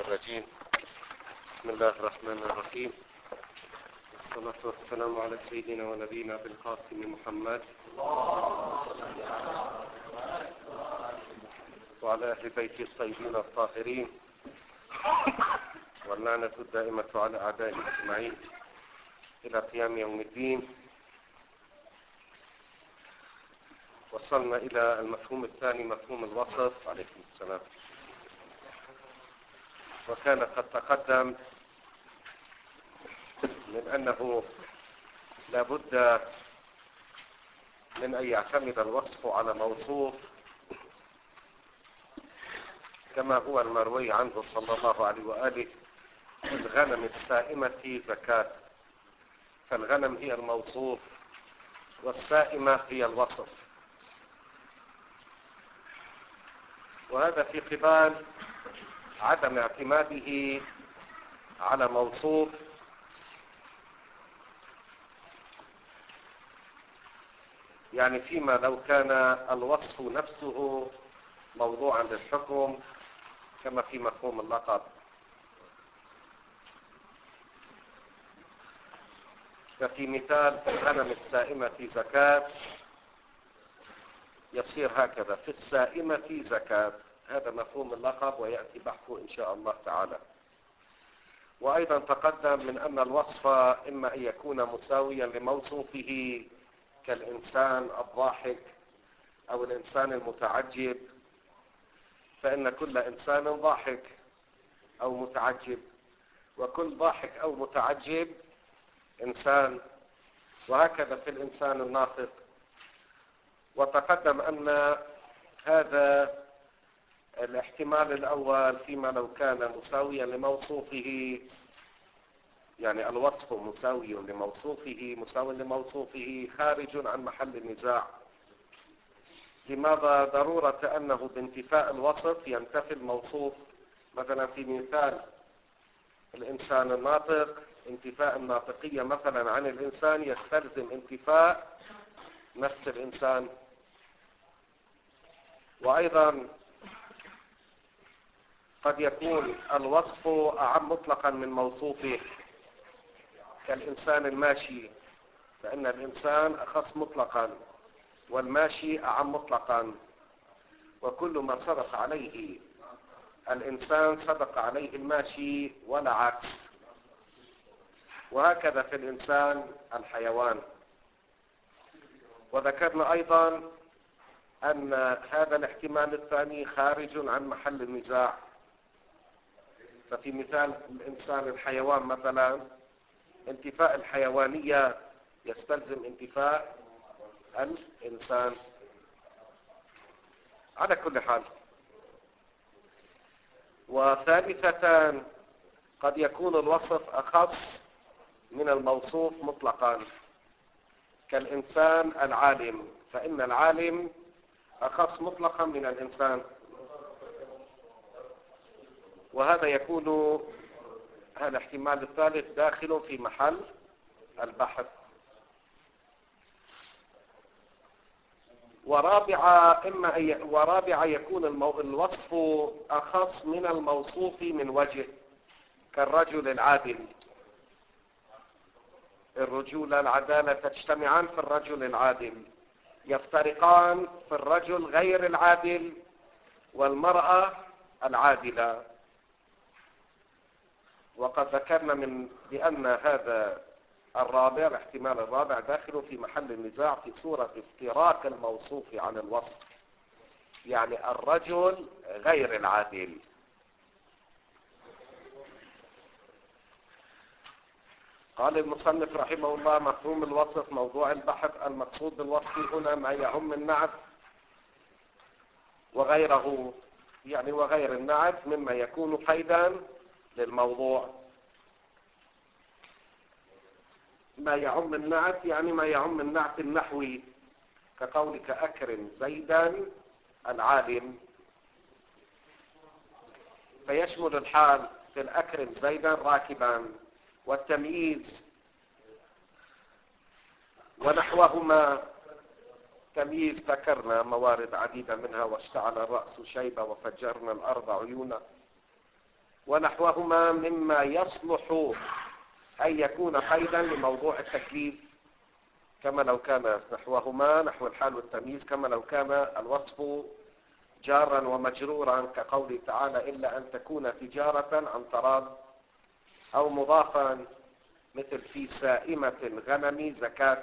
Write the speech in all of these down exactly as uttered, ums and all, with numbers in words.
الرجيم. بسم الله الرحمن الرحيم، والصلاة والسلام على سيدنا ونبينا بالقاسم محمد وعلى أهل بيته الطيبين الطاهرين، واللعنة الدائمة على أعدائه أجمعين إلى قيام يوم الدين. وصلنا إلى المفهوم الثاني، مفهوم الوصف. عليكم السلام. وكان قد تقدم من أنه لا بد من أن يعتمد الوصف على موصوف، كما هو المروي عنه صلى الله عليه وآله: الغنم السائمة زكاة. فالغنم هي الموصوف والسائمة هي الوصف، وهذا في قبال عدم اعتماده على موصوف يعني فيما لو كان الوصف نفسه موضوعا للحكم، كما في مفهوم اللقب. ففي مثال الغنم السائمة زكاة يصير هكذا: في السائمة زكاة. هذا مفهوم اللقب ويأتي بحثه إن شاء الله تعالى. وأيضا تقدم من أن الوصف إما أن يكون مساويا لموصوفه، كالإنسان الضاحك أو الإنسان المتعجب، فإن كل إنسان ضاحك أو متعجب، وكل ضاحك أو متعجب إنسان، وهكذا في الإنسان الناطق. وتقدم أن هذا الاحتمال الأول فيما لو كان مساويا لموصوفه، يعني الوصف مساوي لموصوفه مساوي لموصوفه خارج عن محل النزاع. لماذا؟ ضرورة أنه بانتفاء الوصف ينتفي الموصوف. مثلا في مثال الإنسان الناطق، انتفاء الناطقية مثلا عن الإنسان يستلزم انتفاء نفس الإنسان. وأيضا قد يكون الوصف أعم مطلقا من موصوفه، كالإنسان الماشي، فإن الإنسان أخص مطلقا والماشي أعم مطلقا، وكل ما صدق عليه الإنسان صدق عليه الماشي ولا عكس. وهكذا في الإنسان الحيوان. وذكرنا أيضا أن هذا الاحتمال الثاني خارج عن محل النزاع. ففي مثال الإنسان الحيوان مثلا، انتفاء الحيوانية يستلزم انتفاء الإنسان. على كل حال، وثالثة قد يكون الوصف أخص من الموصوف مطلقا، كالإنسان العالم، فإن العالم أخص مطلقا من الإنسان. وهذا يكون هذا الاحتمال الثالث داخل في محل البحث. ورابعة إما أي ورابعة يكون المو... الوصف أخص من الموصوف من وجه، كالرجل العادل. الرجولة العدالة تجتمعان في الرجل العادل، يفترقان في الرجل غير العادل والمرأة العادلة. وقد ذكرنا من بأن هذا الرابع، الاحتمال الرابع، داخل في محل النزاع في صورة افتراق الموصوف عن الوصف، يعني الرجل غير العادل. قال المصنف رحمه الله: مفهوم الوصف موضوع البحث. المقصود بالوصف هنا ما يعم النعت وغيره، يعني وغير النعت مما يكون قيدا للموضوع. ما يعم النعت يعني ما يعم النعت النحوي، كقولك أكرم زيدا العالم، فيشمل الحال في الأكرم زيدا راكبا، والتمييز ونحوهما. تمييز ذكرنا موارد عديدة منها: واشتعل الرأس شيبة وفجرنا الأرض عيونا. ونحوهما مما يصلح أن يكون قيدا لموضوع التكليف، كما لو كان نحوهما نحو الحال والتمييز، كما لو كان الوصف جارا ومجرورا كقوله تعالى إلا أن تكون تجارة عن تراض، أو مضافا مثل في سائمة الغنم زكاة،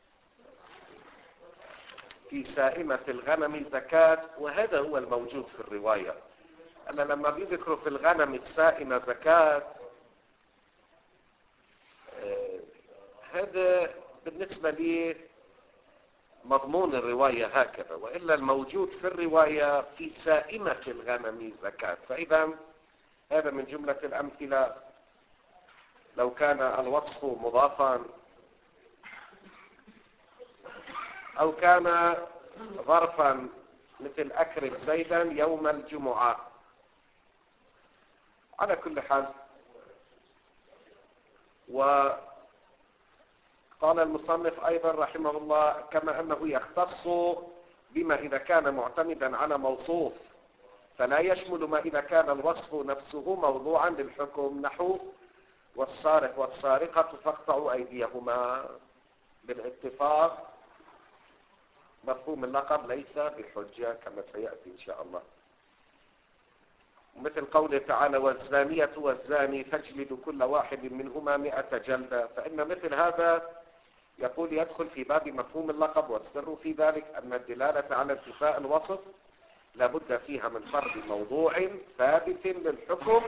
في سائمة الغنم زكاة. وهذا هو الموجود في الرواية. أنا لما بيذكروا في الغنم السائمة زكاة، آه هذا بالنسبة لي مضمون الرواية هكذا، وإلا الموجود في الرواية في سائمة الغنم زكاة. فإذا هذا من جملة الأمثلة. لو كان الوصف مضافا أو كان ظرفا مثل أكرم زيدا يوم الجمعة. على كل حال، وقال المصنف أيضا رحمه الله كما أنه يختص بما إذا كان معتمدا على موصوف فلا يشمل ما إذا كان الوصف نفسه موضوعا للحكم، نحو والسارق والسارقة فاقطعوا أيديهما. بالاتفاق مفهوم اللقب ليس بحجة كما سيأتي إن شاء الله. مثل قوله تعالى والزانية والزاني فاجلدوا كل واحد منهما مئة جلدة، فإن مثل هذا يقول يدخل في باب مفهوم اللقب، والسر في ذلك أن الدلالة على انتفاء الوصف لابد فيها من فرض موضوع ثابت للحكم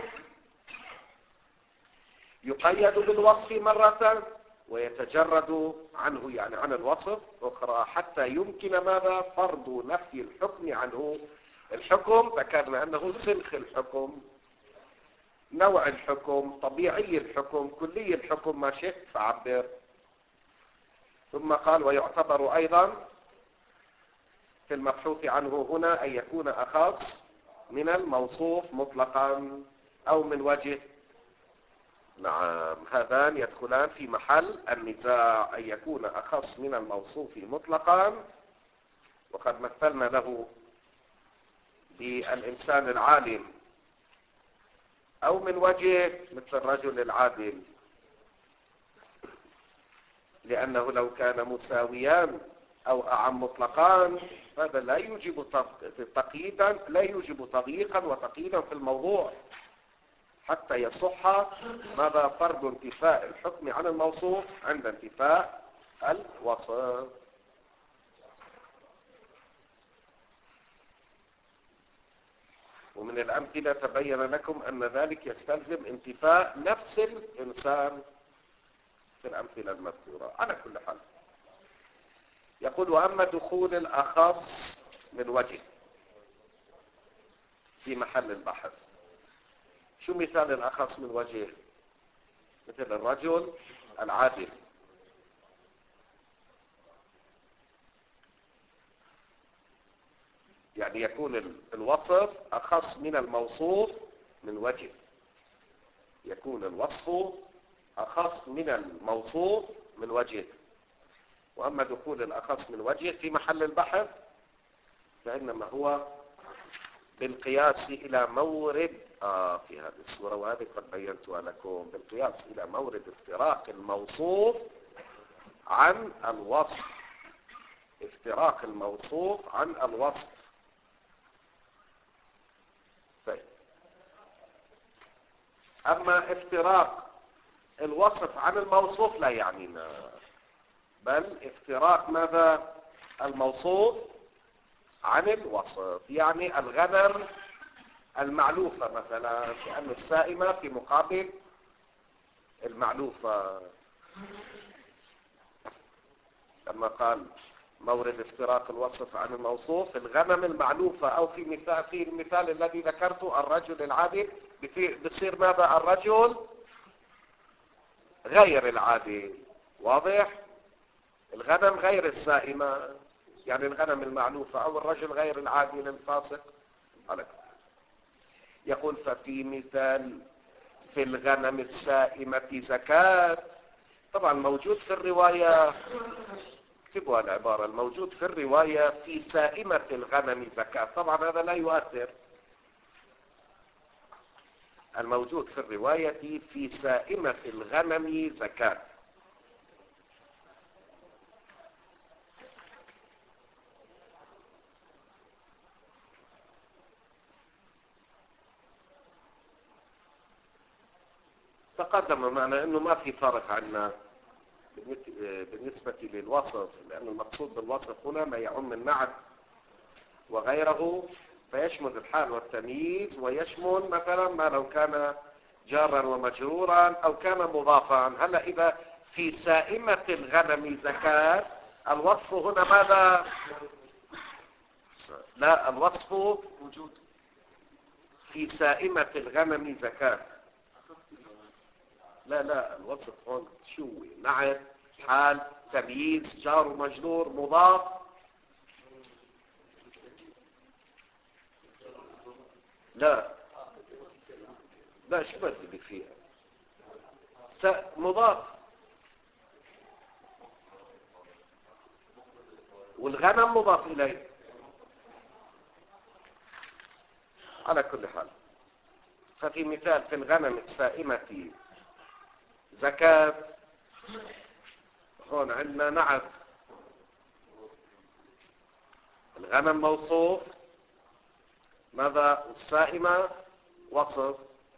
يقيد بالوصف مرة ويتجرد عنه، يعني عن الوصف أخرى، حتى يمكن ماذا فرض نفي الحكم عنه. الحكم ذكرنا أنه سلخ الحكم، نوع الحكم، طبيعي الحكم، كلي الحكم، ما شئت فعبر. ثم قال ويعتبر أيضا في المبحوث عنه هنا أن يكون أخص من الموصوف مطلقا أو من وجه. نعم، هذان يدخلان في محل النزاع، أن يكون أخص من الموصوف مطلقا، وقد مثلنا له بالإنسان العالم، أو من وجه مثل الرجل العادل، لأنه لو كان مساويان أو أعم مطلقان هذا لا يوجب تقييدا، لا يوجب تضييقا وتقييدا في الموضوع، حتى يصح ماذا فرض انتفاء الحكم عن الموصوف عند انتفاء الوصف. ومن الأمثلة تبين لكم أن ذلك يستلزم انتفاء نفس الإنسان في الأمثلة المذكورة. على كل حال يقول وأما دخول الأخص من وجه في محل البحث. شو مثال الأخص من وجه؟ مثل الرجل العادل، يعني يكون الوصف أخص من الموصوف من وجه، يكون الوصف أخص من الموصوف من وجه. وأما دخول الأخص من وجه في محل البحث فإنما هو بالقياس إلى مورد آه في هذه الصورة، وهذه قد بينتها لكم، بالقياس إلى مورد افتراق الموصوف عن الوصف، افتراق الموصوف عن الوصف. طيب، أما افتراق الوصف عن الموصوف لا يعنينا، بل افتراق ماذا؟ الموصوف عن الوصف، يعني الغنم المعلوفة مثلا، لأن السائمة في مقابل المعلوفة، لما قال مورد افتراق الوصف عن الموصوف الغنم المعلوفة، أو في مثال في المثال الذي ذكرته الرجل العادل، بصير ماذا؟ الرجل غير العادل. واضح؟ الغنم غير السائمة، يعني الغنم المعلوفة، أو الرجل غير العادل الفاسق. على كده يقول ففي مثال في الغنم السائمة زكاة. طبعا موجود في الرواية، اكتبوا العبارة، الموجود في الرواية في سائمة الغنم زكاة، طبعا هذا لا يؤثر، الموجود في الرواية في سائمة الغنم زكاة. تقدم معنا انه ما في فرق عنا بالنسبة للوصف، لأن المقصود بالوصف هنا ما يعم النعت وغيره، فيشمل الحال والتمييز، ويشمل مثلا ما لو كان جارا ومجرورا أو كان مضافا. هلا إذا في سائمة الغنم زكاة، الوصف هنا ماذا؟ لا، الوصف وجود في سائمة الغنم زكاة. لا لا، الوصف هون شو؟ نعت، حال، تمييز، جار ومجرور، مضاف. لا لا، شو بدي فيها؟ مضاف، والغنم مضاف إليه. على كل حال، ففي مثال في الغنم السائمة زكاة، هون عندنا نعت، الغنم موصوف، ماذا؟ السائمة وصف.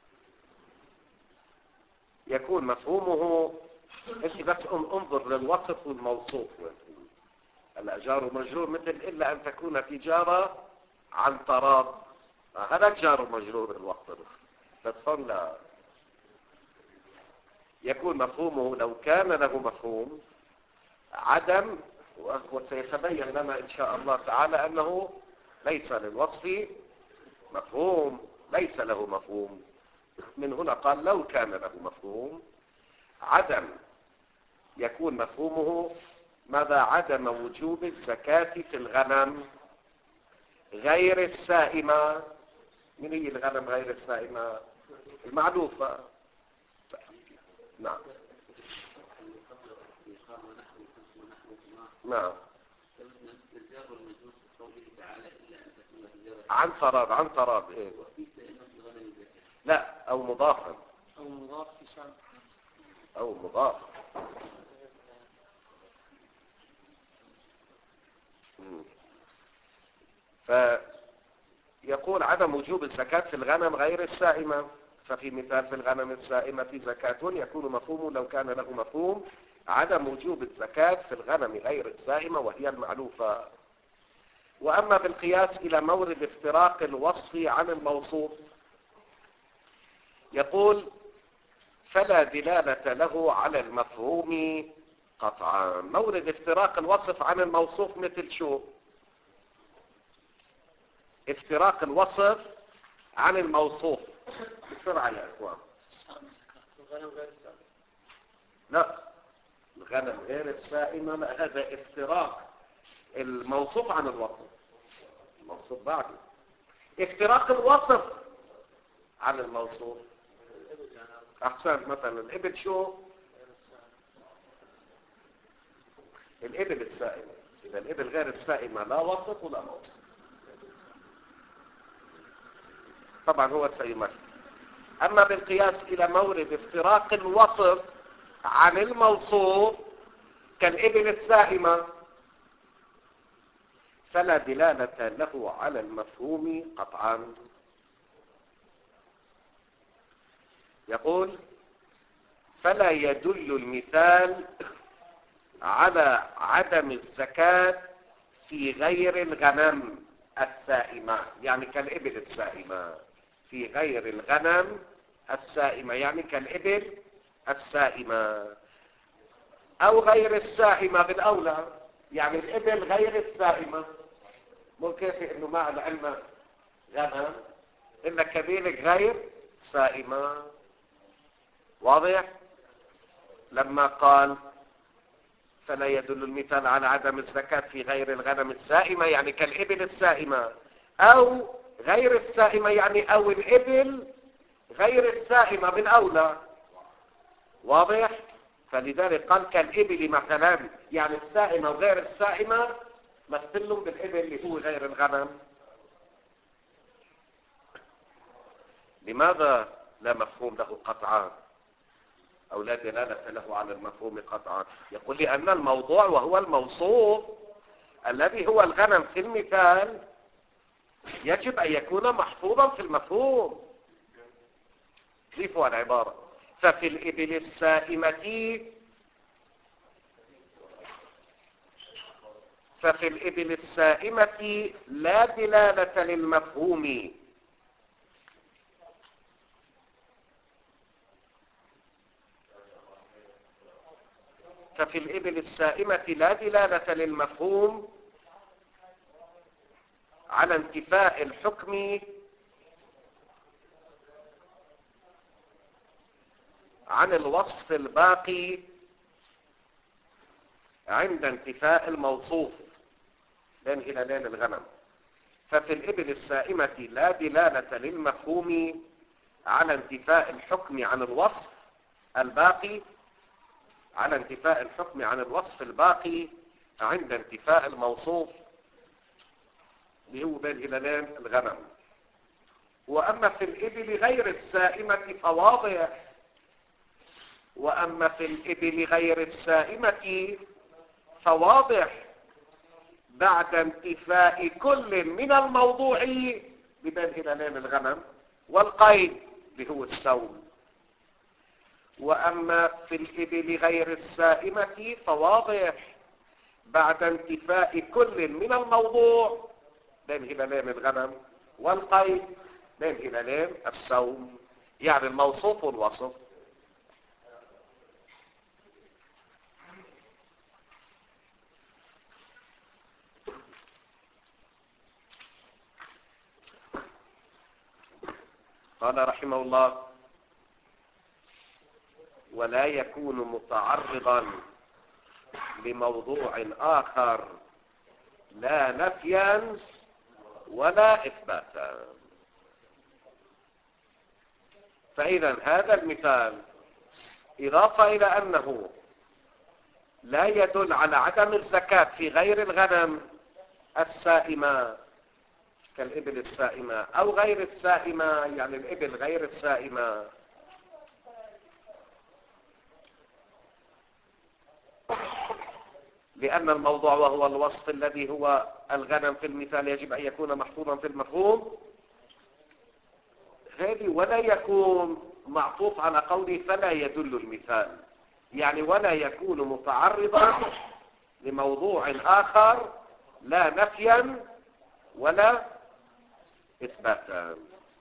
يكون مفهومه، انت بس انظر للوصف والموصوف. الأجار ومجرور مثل إلا أن تكون تجارة عن تراض، هذا جار ومجرور الوصف. بس هون لا، يكون مفهومه لو كان له مفهوم عدم، وسيتبين لنا إن شاء الله تعالى أنه ليس للوصف مفهوم، ليس له مفهوم. من هنا قال لو كان له مفهوم عدم، يكون مفهومه ماذا؟ عدم وجوب الزكاة في الغنم غير السائمة. من هي الغنم غير السائمة؟ المعلوفة. نعم نعم، عن تراض، عن تراض. ايه لا، او مضافا، او مضاف في سنة، او مضاف. فيقول عدم وجوب الزكاة في الغنم غير السائمة. ففي مثال في الغنم السائمة في زكاة، يكون مفهومه لو كان له مفهوم عدم وجوب الزكاة في الغنم غير السائمة وهي المعلوفة. وأما بالقياس إلى مورد افتراق الوصف عن الموصوف، يقول فلا دلالة له على المفهوم قطعا. مورد افتراق الوصف عن الموصوف مثل شو؟ افتراق الوصف عن الموصوف بسرعة يا اخوان. لا، الغنم غير السائمة، لا، هذا افتراق الموصوف عن الوصف. الموصوف بعده افتراق الوصف عن الموصوف. احسن، مثلا الابل شو؟ الابل السائمة. اذا الابل غير السائمة لا وصف ولا موصف. طبعا هو سيمثل. اما بالقياس الى مورد افتراق الوصف عن الموصوف كالابل السائمة، فلا دلالة له على المفهوم قطعا. يقول فلا يدل المثال على عدم الزكاة في غير الغنم السائمة، يعني كالإبل السائمة. في غير الغنم السائمة يعني كالإبل السائمة، أو غير السائمة بالأولى، يعني الإبل غير السائمة. مو كيف إنه مع العلم غنم إلا كذلك غير سائمة. واضح؟ لما قال فلا يدل المثال على عدم الزكاة في غير الغنم السائمة يعني كالإبل السائمة، أو غير السائمة يعني أو الإبل غير السائمة بالأولى. واضح؟ فلذلك قال كالإبل مثلا، يعني السائمة وغير السائمة مثلهم بالإبل اللي هو غير الغنم. لماذا لا مفهوم له قطعا أو لا دلالة له على المفهوم قطعا؟ يقول لأن الموضوع وهو الموصوف الذي هو الغنم في المثال يجب أن يكون محفوظا في المفهوم. ضيفوا العبارة: ففي الإبل السائمة ففي الإبل السائمة لا دلالة للمفهوم ففي الإبل السائمة لا دلالة للمفهوم على انتفاء الحكم عن الوصف الباقي عند انتفاء الموصوف لين إلى لين الغنم. ففي الإبل السائمة لا دلالة للمفهوم على انتفاء الحكم عن الوصف الباقي على انتفاء الحكم عن الوصف الباقي عند انتفاء الموصوف اللي هو بين إلى لين الغنم. وأما في الإبل غير السائمة فواضح وأما في الإبل غير السائمة فواضح بعد انتفاء كل من الموضوع بين إلى لين الغنم والقيد اللي هو السوم. وأما في الإبل غير السائمة فواضح بعد انتفاء كل من الموضوع بين إلى لين الغنم والقيد بين إلى لين السوم، يعني الموصوف والوصف. قال رحمه الله: ولا يكون متعرضا لموضوع آخر لا نفيا ولا إثباتا. فإذا هذا المثال إضافة إلى أنه لا يدل على عدم الزكاة في غير الغنم السائمة كالإبل السائمة أو غير السائمة، يعني الإبل غير السائمة، لأن الموضوع وهو الوصف الذي هو الغنم في المثال يجب أن يكون محفوظا في المفهوم. هذه ولا يكون معطوف على قوله فلا يدل المثال، يعني ولا يكون متعرضا لموضوع آخر لا نفيا ولا إثباتا.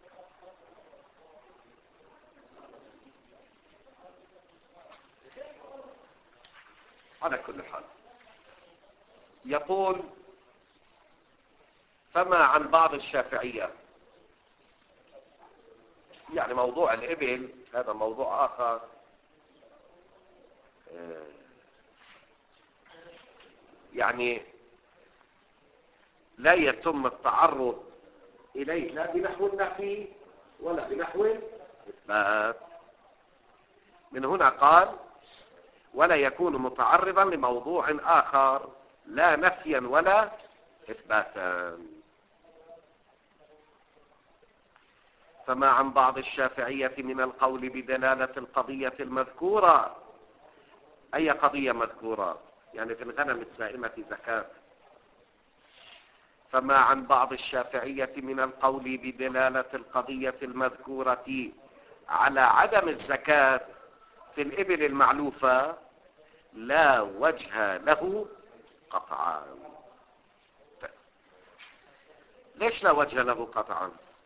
على كل حال يقول: فما عن بعض الشافعية، يعني موضوع الإبل هذا موضوع آخر يعني لا يتم التعرض إليه لا بنحو النفي ولا بنحو الإثبات. من هنا قال: ولا يكون متعرضا لموضوع آخر لا نفيا ولا إثباتا. فما عن بعض الشافعية من القول بدلالة القضية المذكورة. أي قضية مذكورة؟ يعني في الغنم السائمة زكاة. فما عن بعض الشافعية من القول بدلالة القضية المذكورة على عدم الزكاة في الإبل المعلوفة لا وجه له قطعا. ليش لا وجه له قطعا؟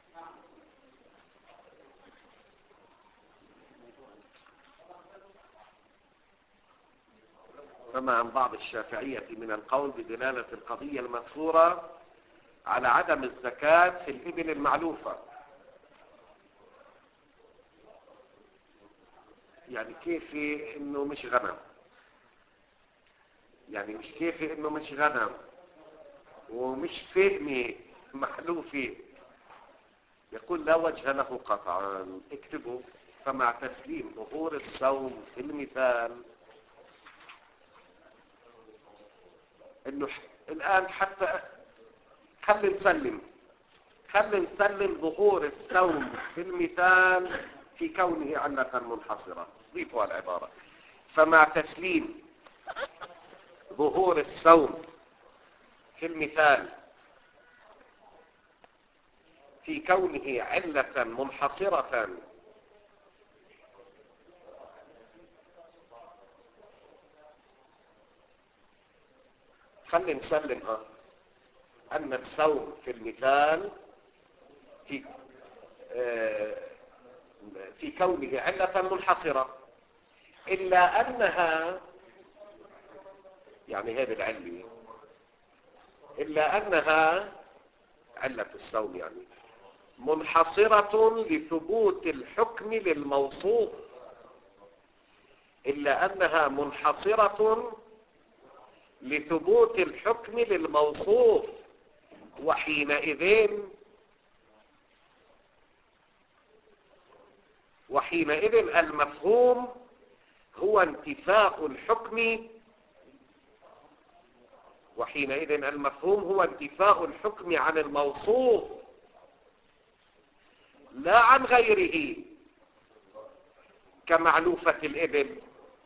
فما عن بعض الشافعية من القول بدلالة القضية المذكورة على عدم الزكاة في الإبل المعلوفة. يعني كيف انه مش غنم، يعني مش كيف انه مش غنم ومش سائمة محلوفة. يقول لا وجه له قطعا. اكتبوا: فمع تسليم ظهور الصوم في المثال، انه الان حتى خلي نسلم خلي نسلم ظهور الصوم في المثال في كونه علة منحصرة. ضيفوا العبارة. فمع تسليم ظهور الصوم في المثال في كونه علة منحصرة خلي نسلمها أن الصوم في المثال في في كونه علة منحصرة، إلا أنها يعني هذه العلة إلا أنها علة الصوم يعني منحصرة لثبوت الحكم للموصوف، إلا أنها منحصرة لثبوت الحكم للموصوف. وحينئذ وحينئذ المفهوم هو انتفاء الحكم وحينئذ المفهوم هو انتفاء الحكم عن الموصوف لا عن غيره، كمعلوفة الإبل.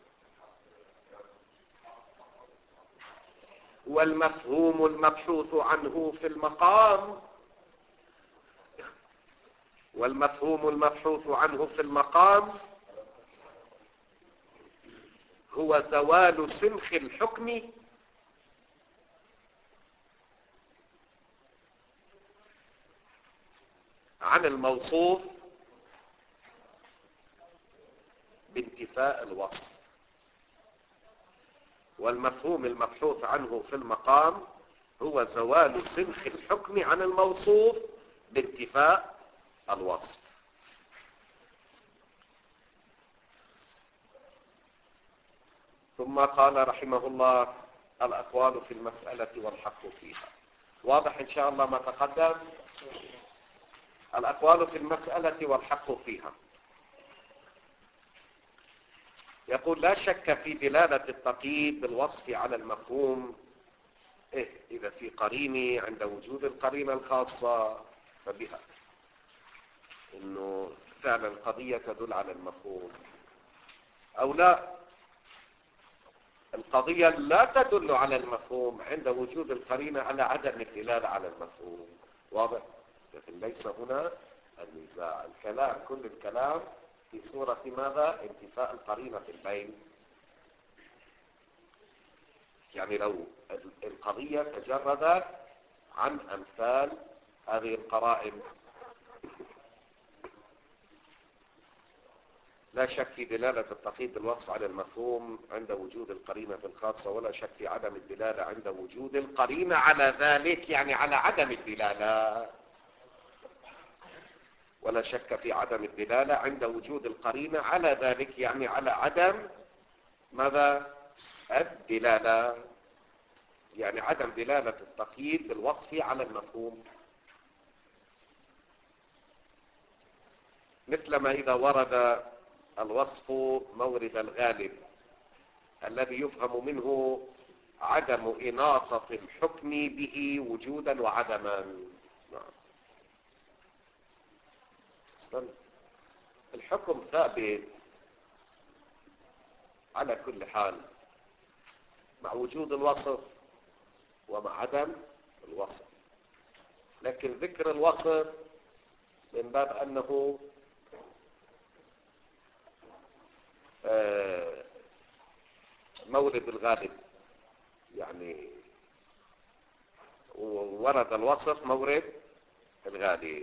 والمفهوم المبحوث عنه في المقام والمفهوم المبحوث عنه في المقام هو زوال سنخ الحكم عن الموصوف بانتفاء الوصف. والمفهوم المبحوث عنه في المقام هو زوال سنخ الحكم عن الموصوف بانتفاء الوصف. ثم قال رحمه الله الأقوال في المسألة والحق فيها. واضح إن شاء الله ما تقدم؟ الأقوال في المسألة والحق فيها. يقول لا شك في دلالة التقييد بالوصف على المفهوم إيه إذا في قرينة عند وجود القرينة الخاصة فبها، إنه فعلا القضية تدل على المفهوم، أو لا القضية لا تدل على المفهوم عند وجود القرينة على عدم الدلالة على المفهوم. واضح؟ لكن ليس هنا النزاع. الكلام كل الكلام في صورة ماذا؟ انتفاء القرينة في البين. يعني لو القضية تجردت عن أمثال هذه القرائن. لا شك في دلالة التقييد بالوصف على المفهوم عند وجود القرينة الخاصة، ولا شك في عدم الدلالة عند وجود القرينة على ذلك، يعني على عدم الدلالة. ولا شك في عدم الدلالة عند وجود القرينة على ذلك، يعني على عدم ماذا؟ الدلالة، يعني عدم دلالة التقييد بالوصف على المفهوم. مثلما إذا ورد الوصف مورد الغالب الذي يفهم منه عدم إناطة الحكم به وجودا وعدما. الحكم ثابت على كل حال مع وجود الوصف ومع عدم الوصف، لكن ذكر الوصف من باب أنه مورد الغالب، يعني ورد الوصف مورد الغالب،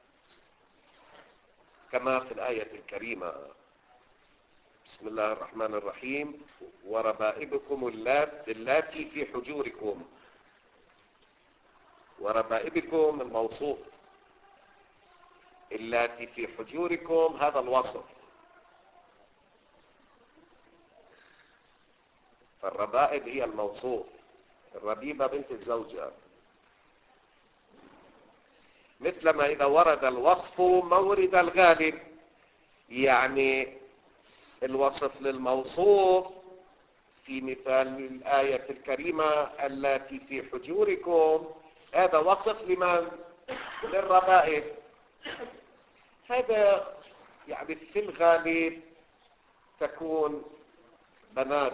كما في الآية الكريمة بسم الله الرحمن الرحيم وربائبكم اللاتي في حجوركم. وربائبكم الموصوف، اللاتي في حجوركم هذا الوصف. فالربائب هي الموصوف، الربيبة بنت الزوجة. مثلما إذا ورد الوصف مورد الغالب، يعني الوصف للموصوف في مثال الآية الكريمة التي في حجوركم، هذا وصف لمن؟ للربائب. هذا يعني في الغالب تكون بنات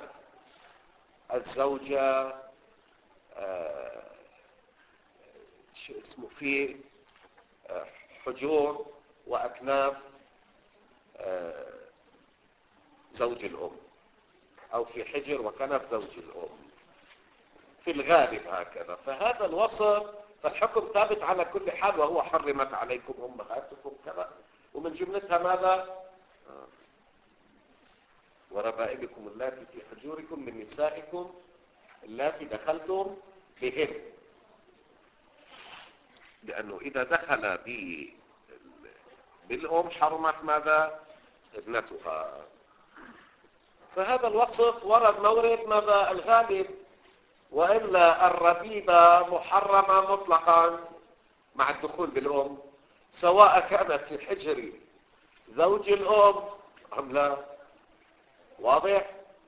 الزوجة آه شو اسمه في آه حجور وأكناف آه زوج الأم، أو في حجر وكنف زوج الأم في الغالب هكذا. فهذا الوصف فالحكم ثابت على كل حال، وهو حرمت عليكم أمهاتكم كذا، ومن جملتها ماذا؟ آه. وربائبكم اللاتي في حجوركم من نسائكم اللاتي دخلتم بهن، لأنه إذا دخل بالأم حرمت ماذا؟ ابنتها. فهذا الوصف ورد مورد ماذا؟ الغالب، وإلا الربيبة محرمة مطلقا مع الدخول بالأم، سواء كانت في حجر زوج الأم أم لا. واضح؟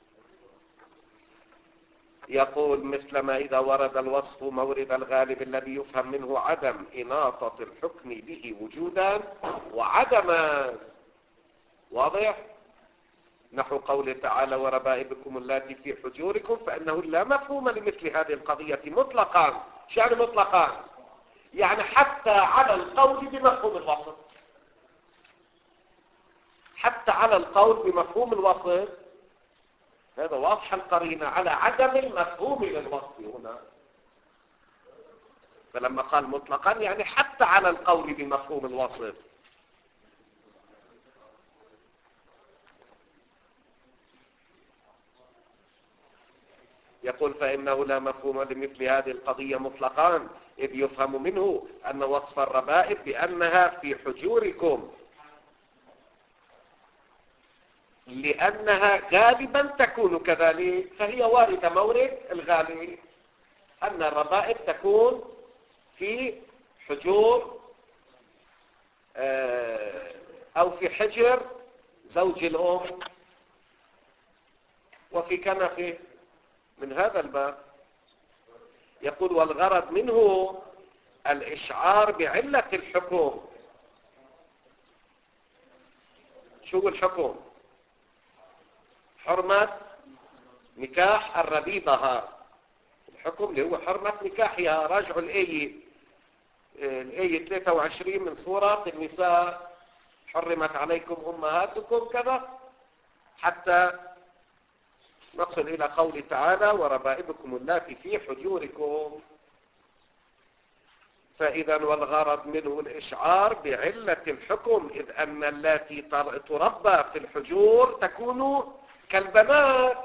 يقول مثل ما إذا ورد الوصف مورد الغالب الذي يفهم منه عدم إناطة الحكم به وجودا وعدما. واضح؟ نحو قوله تعالى وربائبكم اللاتي في حجوركم، فإنه لا مفهوم لمثل هذه القضية مطلقا. شو يعني مطلقا؟ يعني حتى على القول بمفهوم الوصف، حتى على القول بمفهوم الوصف. هذا واضح القرينة على عدم المفهوم للوصف هنا. فلما قال مطلقا يعني حتى على القول بمفهوم الوصف. يقول فإنه لا مفهوم لمثل هذه القضية مطلقا، إذ يفهم منه أن وصف الربائب بأنها في حجوركم لأنها غالبا تكون كذلك، فهي واردة مورد الغالب أن الربائب تكون في حجور أو في حجر زوج الأم وفي كنفه. من هذا الباب يقول والغرض منه الإشعار بعلة الحكم. شو الحكم؟ حرمة نكاح الربيبة. الحكم اللي هو حرمة نكاحها. راجعوا الآية الآية ثلاثة وعشرين من سورة النساء، حرمت عليكم أمهاتكم كذا، حتى نصل إلى قول تعالى وربائبكم اللاتي في حجوركم. فإذا والغرض منه الإشعار بعلة الحكم، إذ أن اللاتي تربى في الحجور تكون كالبنات.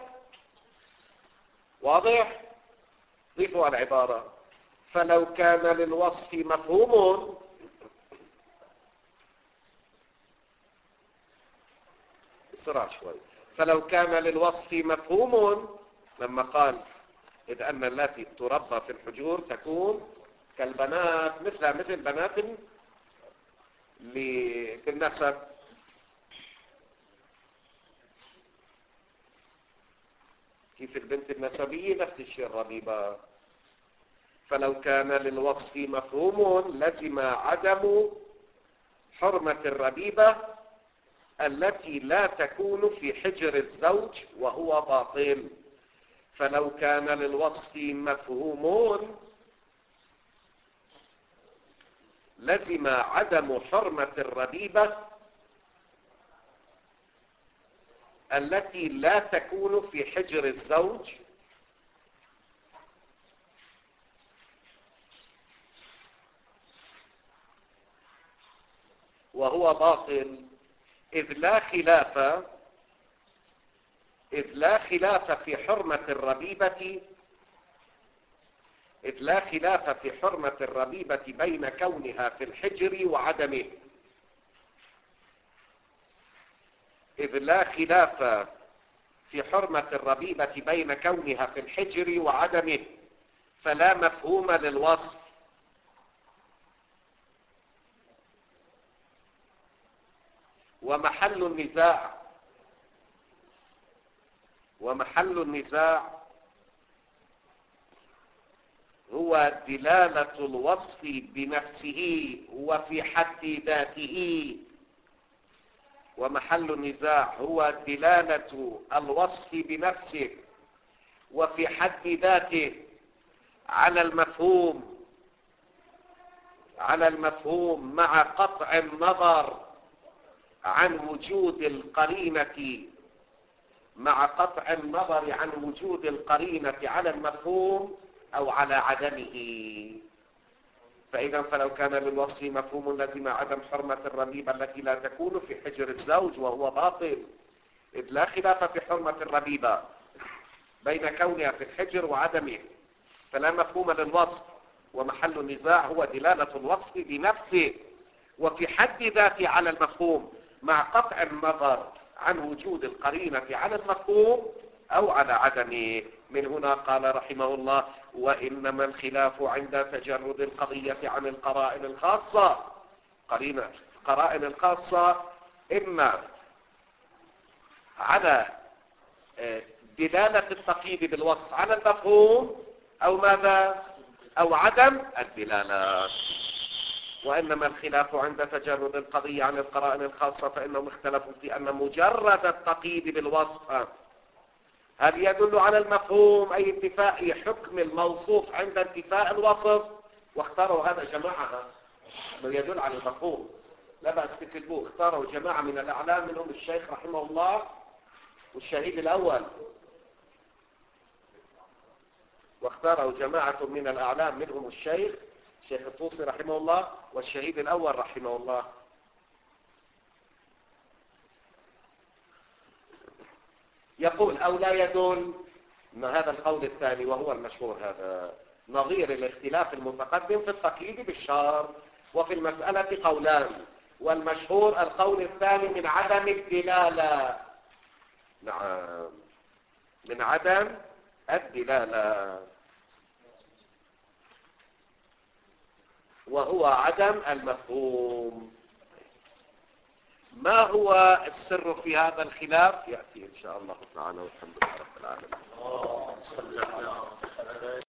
واضح؟ ضيفوا العبارة فلو كان للوصف مفهوم بسرعة شوي فلو كان للوصف مفهوم لما قال إذ أن اللاتي تربى في الحجور تكون كالبنات مثل مثل بنات في النسب. كيف البنت النسبية نفس الشيء الربيبة. فلو كان للوصف مفهوم لزم عدم حرمة الربيبة التي لا تكون في حجر الزوج وهو باطل. فلو كان للوصف مفهوم لزم عدم حرمة الربيبة التي لا تكون في حجر الزوج وهو باطل، إذ لا خلاف إذ لا خلاف في حرمة الربيبة إذ لا خلاف في حرمة الربيبة بين كونها في الحجر وعدمه. إذ لا خلاف في حرمة الربيبة بين كونها في الحجر وعدمه، فلا مفهوم للوصف. ومحل النزاع ومحل النزاع هو دلالة الوصف بنفسه وفي حد ذاته ومحل النزاع هو دلالة الوصف بنفسه وفي حد ذاته على المفهوم على المفهوم مع قطع النظر عن وجود القرينة مع قطع النظر عن وجود القرينة على المفهوم أو على عدمه. فإذا فلو كان للوصف مفهوم لزم عدم حرمة الربيبة التي لا تكون في حجر الزوج وهو باطل، إذ لا خلاف في حرمة الربيبة بين كونها في الحجر وعدمه، فلا مفهوم للوصف، ومحل النزاع هو دلالة الوصف بنفسه وفي حد ذاته على المفهوم مع قطع النظر عن وجود القرينة على المفهوم أو على عدمه. من هنا قال رحمه الله: وإنما الخلاف عند تجرد القضية عن القرائن الخاصة. قرينة القرائن الخاصة إما على دلالة التقييد بالوصف على المفهوم أو ماذا؟ أو عدم الدلالة. وإنما الخلاف عند تجرد القضية عن القرائن الخاصة فإنهم اختلفوا في أن مجرد التقييد بالوصف هل يدل على المفهوم أي انتفاء حكم الموصوف عند انتفاء الوصف، واختاروا هذا جماعة من يدل على المفهوم، لا بأس تكتبوه. اختاروا جماعة من الأعلام منهم الشيخ رحمه الله والشهيد الأول، واختاروا جماعة من الأعلام منهم الشيخ الشيخ الطوسي رحمه الله والشهيد الأول رحمه الله. يقول أو لا يدل ان هذا القول الثاني وهو المشهور، هذا نظير الاختلاف المتقدم في التقييد بالشرط. وفي المسألة قولان، والمشهور القول الثاني من عدم الدلالة. نعم، من عدم الدلالة، وهو عدم المفهوم. ما هو السر في هذا الخلاف يأتي إن شاء الله تعالى، والحمد لله رب العالمين.